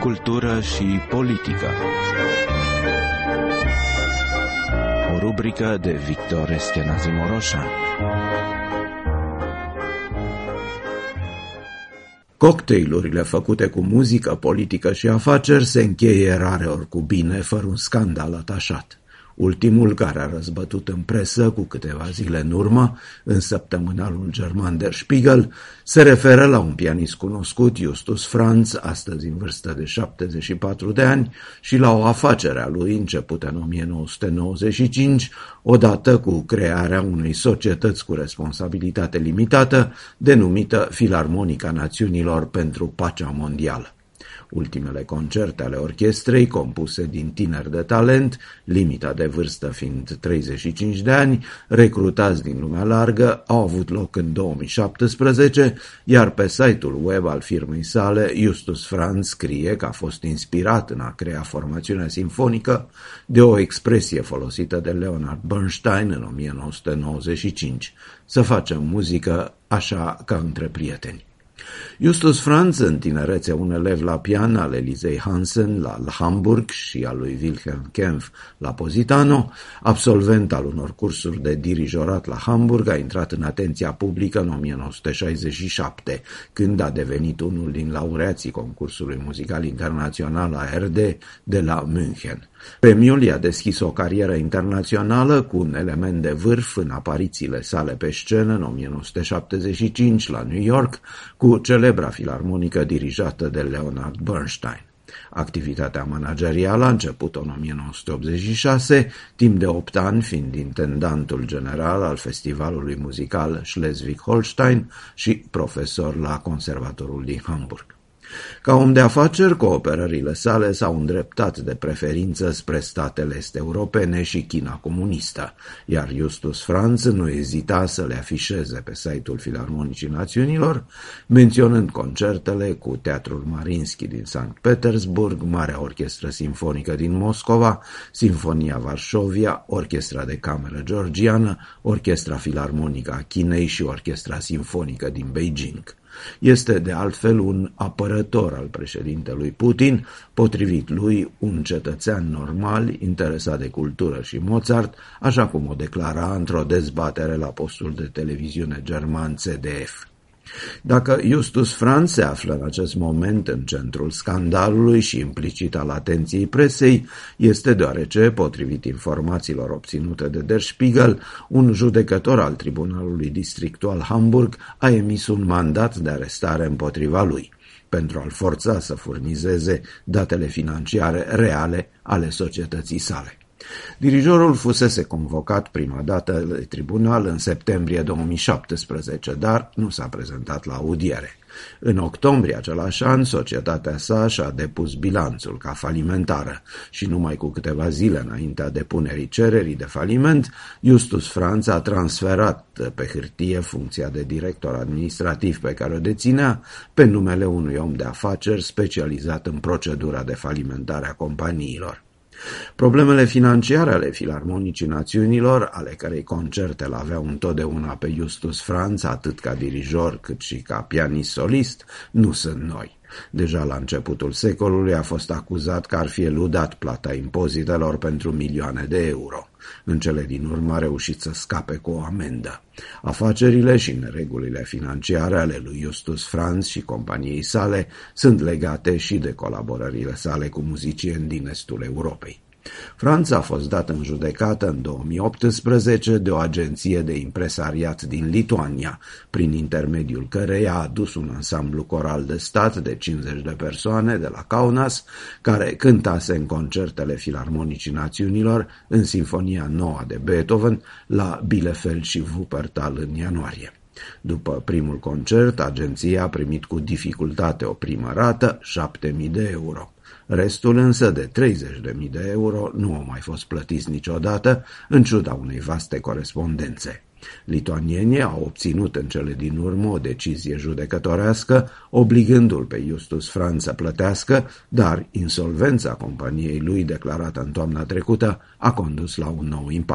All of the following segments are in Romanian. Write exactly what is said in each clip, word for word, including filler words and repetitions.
cultură și politică. O rubrică de Victor Eschenazi Moroșan. Cocktailurile făcute cu muzică, politică și afaceri se încheie rareori cu bine, fără un scandal atașat. Ultimul, care a răzbătut în presă cu câteva zile în urmă, în săptămânalul german Der Spiegel, se referă la un pianist cunoscut, Justus Franz, astăzi în vârstă de șaptezeci și patru de ani, și la o afacere a lui începută în o mie nouă sute nouăzeci și cinci, odată cu crearea unei societăți cu responsabilitate limitată, denumită Filarmonica Națiunilor pentru Pacea Mondială. Ultimele concerte ale orchestrei, compuse din tineri de talent, limita de vârstă fiind treizeci și cinci de ani, recrutați din lumea largă, au avut loc în două mii șaptesprezece, iar pe site-ul web al firmei sale, Justus Franz scrie că a fost inspirat în a crea formațiunea simfonică de o expresie folosită de Leonard Bernstein în o mie nouă sute nouăzeci și cinci, să facem muzică așa ca între prieteni. Justus Franz, în tinerețe un elev la pian al Elisei Hansen la Hamburg și al lui Wilhelm Kempff la Positano, absolvent al unor cursuri de dirijorat la Hamburg, a intrat în atenția publică în o mie nouă sute șaizeci și șapte, când a devenit unul din laureații concursului muzical internațional A R D de la München. Premiul i-a deschis o carieră internațională cu un element de vârf în aparițiile sale pe scenă în o mie nouă sute șaptezeci și cinci la New York cu celebra filarmonică dirijată de Leonard Bernstein. Activitatea managerială a început în o mie nouă sute optzeci și șase, timp de opt ani fiind intendantul general al festivalului muzical Schleswig-Holstein și profesor la Conservatorul din Hamburg. Ca om de afaceri, cooperările sale s-au îndreptat de preferință spre statele est-europene și China comunistă, iar Justus Franz nu ezita să le afișeze pe site-ul Filarmonicii Națiunilor, menționând concertele cu Teatrul Mariinsky din Sankt Petersburg, Marea Orchestră Simfonică din Moscova, Sinfonia Varșovia, Orchestra de Cameră Georgiană, Orchestra Filarmonică a Chinei și Orchestra Simfonică din Beijing. Este de altfel un apărător al președintelui Putin, potrivit lui un cetățean normal, interesat de cultură și Mozart, așa cum o declara într-o dezbatere la postul de televiziune german C D F. Dacă Justus Franz se află în acest moment în centrul scandalului și implicit al atenției presei, este deoarece, potrivit informațiilor obținute de Der Spiegel, un judecător al Tribunalului Districtual Hamburg a emis un mandat de arestare împotriva lui, pentru a-l forța să furnizeze datele financiare reale ale societății sale. Dirijorul fusese convocat prima dată de tribunal în septembrie două mii șaptesprezece, dar nu s-a prezentat la audiere. În octombrie același an, societatea sa și-a depus bilanțul ca falimentară și numai cu câteva zile înaintea depunerii cererii de faliment, Justus Franz a transferat pe hârtie funcția de director administrativ pe care o deținea pe numele unui om de afaceri specializat în procedura de falimentare a companiilor. Problemele financiare ale Filarmonicii Națiunilor, ale cărei concerte îl aveau întotdeauna pe Justus Franz, atât ca dirijor cât și ca pianist solist, nu sunt noi. Deja la începutul secolului a fost acuzat că ar fi eludat plata impozitelor pentru milioane de euro. În cele din urmă a reușit să scape cu o amendă. Afacerile și neregulile financiare ale lui Justus Franz și companiei sale sunt legate și de colaborările sale cu muzicieni din estul Europei. Franz a fost dat în judecată în două mii optsprezece de o agenție de impresariat din Lituania, prin intermediul căreia a adus un ansamblu coral de stat de cincizeci de persoane de la Kaunas, care cântase în concertele Filarmonicii Națiunilor în Sinfonia nouă de Beethoven la Bielefeld și Wuppertal în ianuarie. După primul concert, agenția a primit cu dificultate o primă rată, șapte mii de euro. Restul însă de treizeci de mii de euro nu au mai fost plătiți niciodată, în ciuda unei vaste corespondențe. Lituanienii au obținut în cele din urmă o decizie judecătorească, obligându-l pe Justus Franz să plătească, dar insolvența companiei lui declarată în toamna trecută a condus la un nou impas.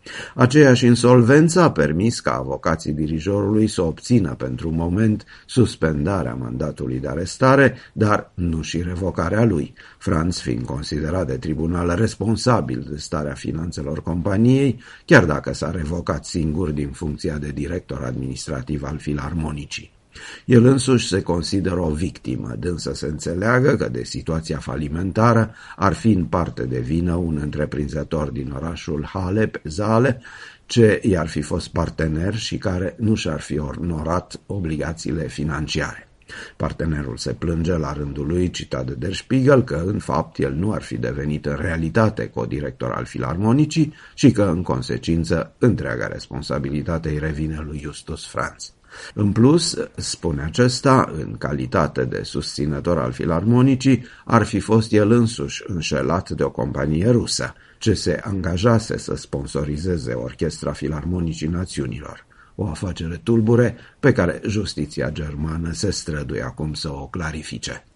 Aceeași insolvență a permis ca avocații dirijorului să obțină pentru un moment suspendarea mandatului de arestare, dar nu și revocarea lui, Franz fiind considerat de tribunal responsabil de starea finanțelor companiei, chiar dacă s-a revocat singur din funcția de director administrativ al filarmonicii. El însuși se consideră o victimă, dânsă se înțeleagă că de situația falimentară ar fi în parte de vină un întreprinzător din orașul Halle pe Zale, ce i-ar fi fost partener și care nu și-ar fi onorat obligațiile financiare. Partenerul se plânge la rândul lui, citat de Der Spiegel, că în fapt el nu ar fi devenit în realitate co-director al filarmonicii și că în consecință întreaga responsabilitate îi revine lui Justus Franz. În plus, spune acesta, în calitate de susținător al filarmonicii, ar fi fost el însuși înșelat de o companie rusă, ce se angajase să sponsorizeze Orchestra Filarmonicii Națiunilor. O afacere tulbure pe care justiția germană se străduie acum să o clarifice.